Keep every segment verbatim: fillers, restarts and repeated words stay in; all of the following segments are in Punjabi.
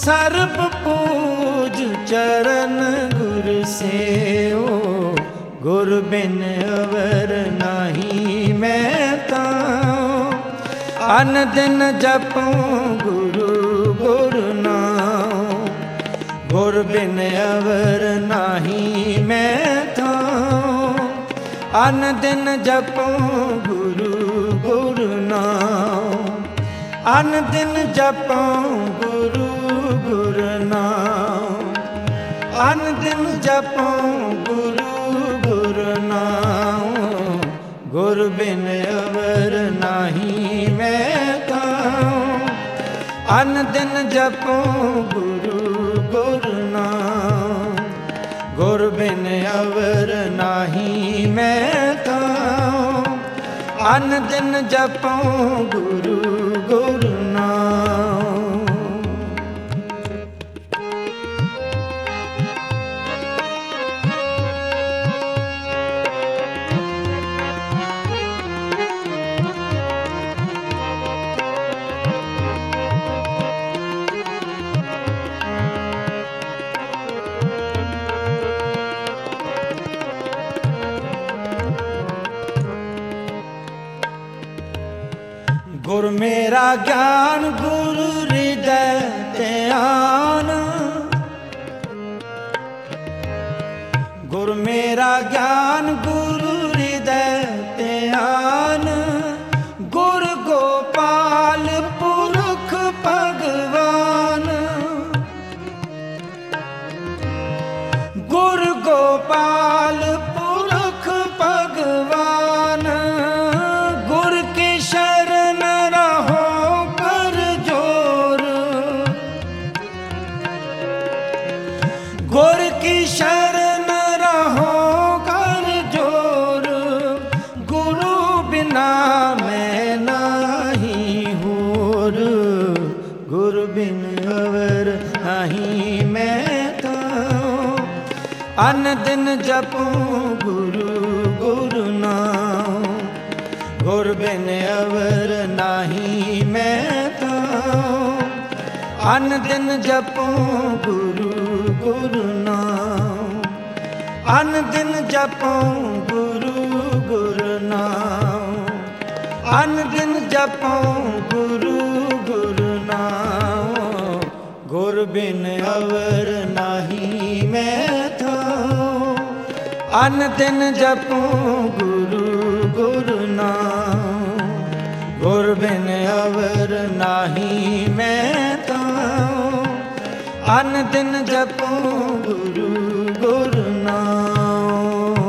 ਸਰਬ ਪੂਜ ਚਰਨ ਗੁਰ ਸੇਓ, ਗੁਰ ਬਿਨ ਅਵਰ ਨਾਹੀ ਮੈਂ ਤਾਂ। ਅਨ ਦਿਨ ਜਪਉ ਗੁਰੂ ਗੁਰ ਨਾਮ, ਗੁਰ ਬਿਨ ਅਵਰ ਨਾਹੀ ਮੈਂ ਤਾਂ। ਅਨ ਦਿਨ ਜਪਉ ਗੁਰੂ ਗੁਰ ਨਾਮ, ਅਨ ਦਿਨ ਜਪਉ ਗੁਰੂ ਗੁਰ ਨਾਮ। ਅਨ ਦਿਨ ਜਪਉ ਗੁਰੂ ਗੁਰ ਨਾਮ, ਗੁਰ ਬਿਨ ਅਵਰ ਨਾਹੀ ਮੈਂ ਤਾਂ। ਅਨ ਦਿਨ ਜਪਉ ਗੁਰੂ ਗੁਰ ਨਾਮ, ਗੁਰ ਬਿਨ ਅਵਰ ਨਾਹੀ ਮੈਂ ਤਾਂ। ਅਨ ਦਿਨ ਜਪਉ ਗੁਰੂ ਗੁਰ ਨਾਮ। ਗੁਰ ਮੇਰਾ ਗਿਆਨ ਗੁਰੂ ਹਿਰਦੈ ਧਿਆਨ, ਗੁਰ ਮੇਰਾ ਗਿਆਨ ਗੁਰੂ ਹਿਰਦੈ ਧਿਆਨ। ਗੁਰ ਗੋਪਾਲ ਪੁਰਖ ਭਗਵਾਨ, ਗੁਰ ਗੋਪਾਲ ਪੁਰਖ ਭਗਵਾਨ। ਗੁਰ ਕੀ ਸ਼ਰਨ ਰਹੋ ਕਰ ਜੋਰ, ਗੁਰ ਕੀ ਸ਼ਰਨ ਰਹੋ ਕਰ ਜੋਰ। ਗੁਰੂ ਬਿਨਾ ਮੈਂ ਨਾਹੀ ਹੋਰ, ਗੁਰ ਬਿਨ ਅਵਰ ਨਾਹੀ ਮੈਂ ਤਾਂ। ਅਨ ਦਿਨ ਜਪਉ ਗੁਰੂ ਗੁਰ ਨਾਮ, ਗੁਰ ਬਿਨ ਅਵਰ ਨਾਹੀ ਮੈਂ ਤਾਂ। ਅਨ ਦਿਨ ਜਪਉ ਗੁਰੂ ਗੁਰ ਨਾਮ, ਅਨ ਦਿਨ ਜਪਉ ਗੁਰੂ ਗੁਰ ਨਾਮ। ਅਨ ਦਿਨ ਜਪਉ ਗੁਰੂ ਗੁਰ ਨਾਮ, ਗੁਰ ਬਿਨ ਅਵਰ ਨਾਹੀ ਮੈਂ ਤਾਂ। ਅਨ ਦਿਨ ਜਪਉ ਗੁਰੂ ਗੁਰ ਨਾਮ, ਗੁਰ ਬਿਨ ਅਵਰ ਨਾਹੀ ਮੈਂ ਤਾਂ। ਅਨ ਦਿਨ ਜਪਉ ਗੁਰੂ ਗੁਰ ਨਾਮ।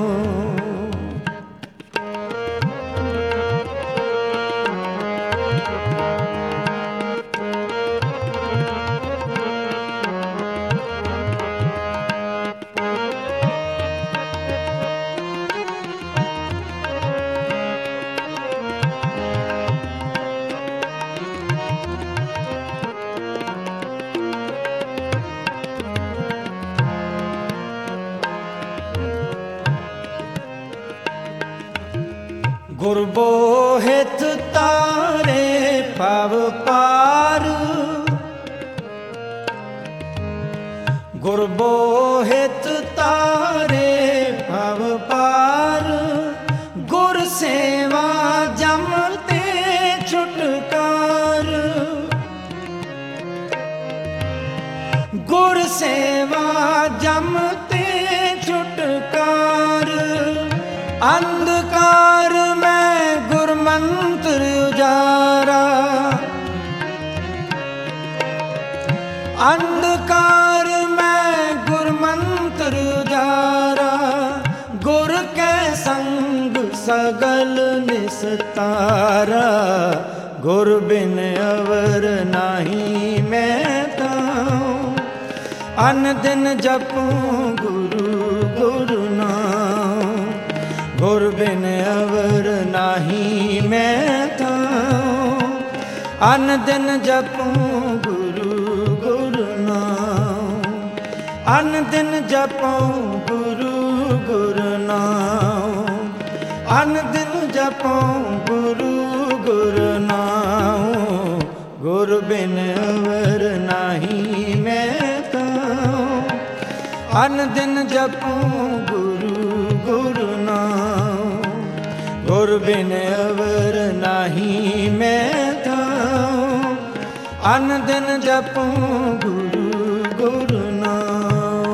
ਗੁਰ ਬੋਹਿਤ ਤਾਰੇ ਭਵ ਪਾਰ, ਗੁਰ ਬੋਹਿਤ ਤਾਰੇ ਭਵ ਪਾਰ। ਗੁਰ ਸੇਵਾ ਜਮ ਤੇ ਛੁਟਕਾਰ, ਗੁਰ ਸੇਵਾ ਜਮ ਤੇ ਛੁਟਕਾਰ। ਅੰਧਕਾਰ ਮੈਂ ਗੁਰ ਮੰਤਰ ਉਜਾਰਾ, ਅੰਧਕਾਰ ਮੈਂ ਗੁਰ ਮੰਤਰ ਉਜਾਰਾ। ਗੁਰ ਕੈ ਸੰਗ ਸਗਲ ਨਿਸਤਾਰਾ, ਗੁਰ ਬਿਨ ਅਵਰ ਨਾਹੀ ਮੈਂ ਤਾਂ। ਅਨ ਦਿਨ ਜਪਉ ਗੁਰੂ ਗੁਰ ਨਾਮ, ਗੁਰ ਬਿਨ ਅਵਰ ਨਾਹੀ ਮੈਂ ਤਾਂ। ਅਨ ਦਿਨ ਜਪਉ ਗੁਰੂ ਗੁਰ ਨਾਮ, ਅਨ ਦਿਨ ਜਪਉ ਗੁਰੂ ਗੁਰ ਨਾਮ। ਅਨ ਦਿਨ ਜਪਉ ਗੁਰੂ ਗੁਰ ਨਾਮ, ਗੁਰ ਬਿਨ ਅਵਰ ਨਾਹੀ ਮੈਂ ਅਨ ਦਿਨ ਜਪੂੰ ਗੁਰੂ ਗੁਰੂ ਨਾਮ। ਗੁਰ ਬਿਨ ਅਵਰ ਨਾਹੀ ਮੈਂ ਥਾਉ, ਅਨ ਦਿਨ ਜਪੂੰ ਗੁਰੂ ਗੁਰੂ ਨਾਮ।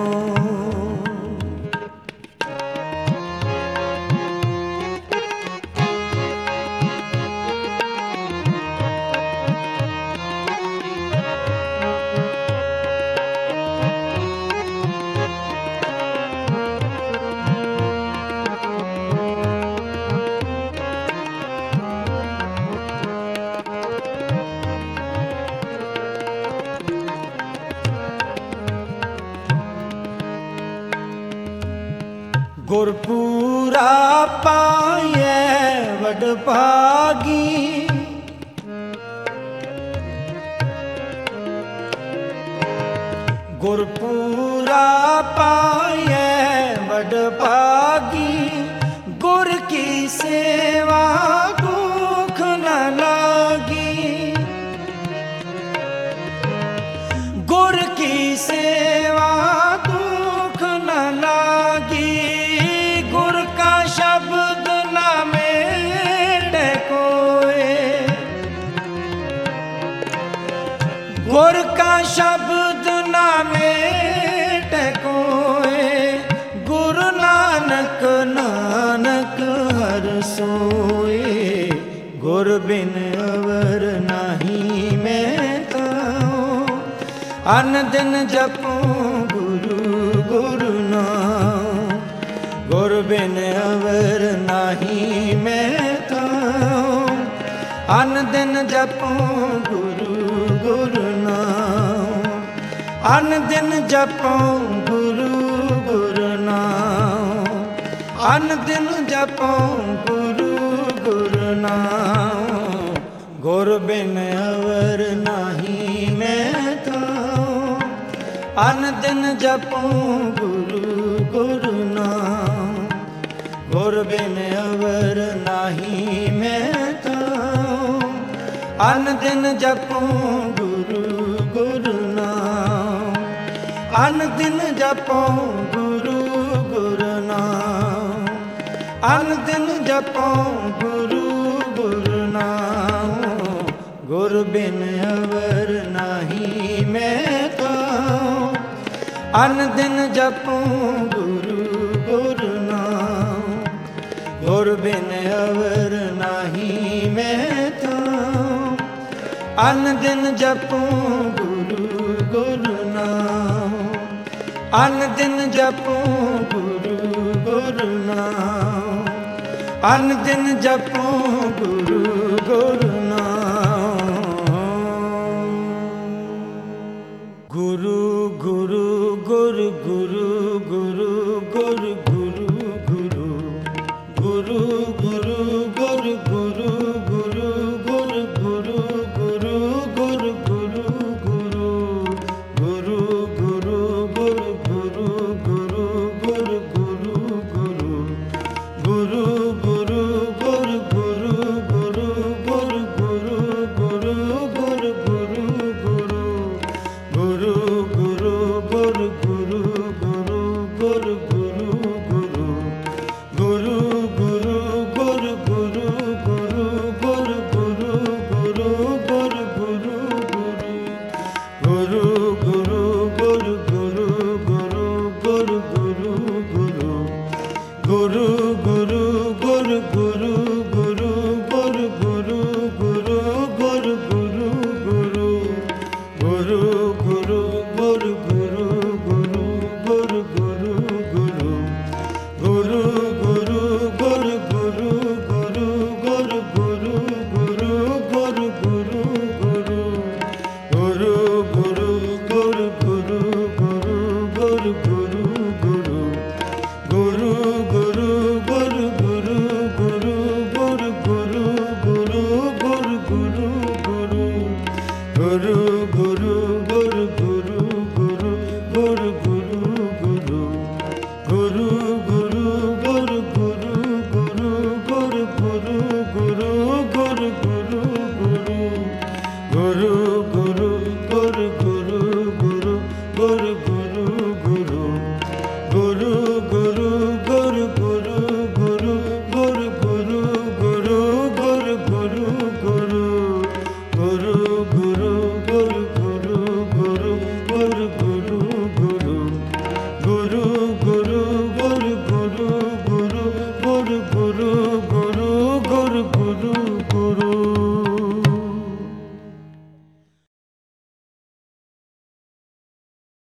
ਗੁਰ ਪੂਰਾ ਪਾਇਐ ਵਡ ਭਾਗੀ, ਗੁਰ ਪੂਰਾ ਪਾਇਐ ਵਡ ਭਾਗੀ। ਗੁਰ ਕੀ ਸੇਵਾ ਦੁਖ ਨ ਲਾਗੀ, ਗੁਰ ਕੀ ਸੇਵਾ ਦੁਖ ਨ ਲਾਗੀ। ਗੁਰ ਕਾ ਸ਼ਬਦ ਨਾ ਮੇਟੇ ਕੋਏ, ਗੁਰ ਕਾ ਸ਼ਬਦ ਨਾ ਮੇਟੇ ਕੋਏ। ਗੁਰੂ ਨਾਨਕ ਨਾਨਕ ਹਰ ਸੋਏ, ਗੁਰ ਬਿਨ ਅਵਰ ਨਾਹੀ ਮੈਂ ਥਾਉ। ਅਨ ਦਿਨ ਜਪੂੰ ਗੁਰੂ ਗੁਰੂ ਨਾਮ। ਗੁਰ ਬਿਨ ਅਵਰ ਨਾਹੀ ਮੈਂ ਥਾਉ, ਅਨ ਦਿਨ ਜਪੂੰ ਗੁਰੂ ਗੁਰੂ ਨਾਮ। ਅਨ ਦਿਨ ਜਪੂੰ ਗੁਰੂ ਗੁਰੂ ਨਾਮ, ਅਨ ਦਿਨ ਜਪੂੰ ਗੁਰੂ ਗੁਰੂ ਨਾਮ। ਗੁਰ ਬਿਨ ਅਵਰ ਨਾਹੀ ਮੈਂ ਥਾਉ, ਅਨ ਦਿਨ ਜਪੂੰ ਗੁਰੂ ਗੁਰੂ ਨਾਮ। ਗੁਰ ਬਿਨ ਅਵਰ ਨਾਹੀ ਮੈਂ ਥਾਉ, ਅਨ ਦਿਨ ਜਪੂੰ ਗੁਰੂ ਗੁਰੂ ਨਾਮ। ਅਨ ਦਿਨ ਜਪੂੰ ਗੁਰੂ ਗੁਰੂ ਨਾਮ, ਅਨ ਦਿਨ ਜਪੂੰ ਗੁਰੂ ਗੁਰੂ ਨਾਮ। ਗੁਰ ਬਿਨ ਅਵਰ ਨਾਹੀ ਮੈਂ ਥਾਉ, ਅਨ ਦਿਨ ਜਪੂੰ ਗੁਰੂ ਗੁਰੂ ਨਾਮ। ਗੁਰ ਬਿਨ ਅਵਰ ਨਾਹੀ ਮੈਂ ਥਾਉ, ਅਨ ਦਿਨ ਜਪੂੰ ਗੁਰੂ ਗੁਰੂ ਨਾਮ। ਅਨ ਦਿਨ ਜਪੂੰ ਗੁਰੂ ਗੁਰੂ ਨਾਮ, ਅਨ ਦਿਨ ਜਪੂੰ ਗੁਰੂ ਗੁਰੂ ਨਾਮ। ਗੁਰੂ ਗੁਰੂ ਗੁਰ ਗੁਰੂ ਗੁਰੂ ਗੁਰ ਗੁਰੂ ਗੁਰੂ ਗੁਰੂ ਗੁਰੂ ਗੁਰ ਗੁਰੂ ਗੁਰੂ ਗੁਰ ਗੁਰੂ ਗੁਰੂ ਗੁਰ ਗੁਰੂ ਗੁਰੂ ਗੁਰੂ ਗੁਰੂ ਗੁਰ ਗੁਰੂ ਗੁਰੂ ਗੁਰ ਗੁਰੂ ਗੁਰੂ ਗੁਰੂ ਗੁਰੂ ਗੁਰ ਗੁਰੂ ਗੁਰੂ ਗੁਰ ਗੁਰੂ ਗੁਰੂ ਗੁਰ ਗੁਰੂ ਗੁਰੂ ਗੁਰੂ ਗੁਰੂ ਗੁਰ ਗੁਰੂ ਗੁਰੂ ਗੁਰੂ ਗੁਰੂ ਗੁਰੂ ਗੁਰੂ ਗੁਰੂ ਗੁਰੂ ਗੁਰ ਗੁਰੂ ਗੁਰੂ ਗੁਰ ਗੁਰੂ ਗੁਰੂ ਗੁਰੂ ਗੁਰੂ ਗੁਰੂ ਗੁਰੂ ਗੁਰ ਗੁਰੂ ਗੁਰੂ ਗੁਰੂ ਗੁਰੂ ਗੁਰ ਗੁਰੂ ਗੁਰੂ ਗੁਰ ਗੁਰੂ ਗੁਰੂ ਗੁਰ ਗੁਰੂ ਗੁਰੂ ਗੁਰੂ ਗੁਰੂ ਗੁਰ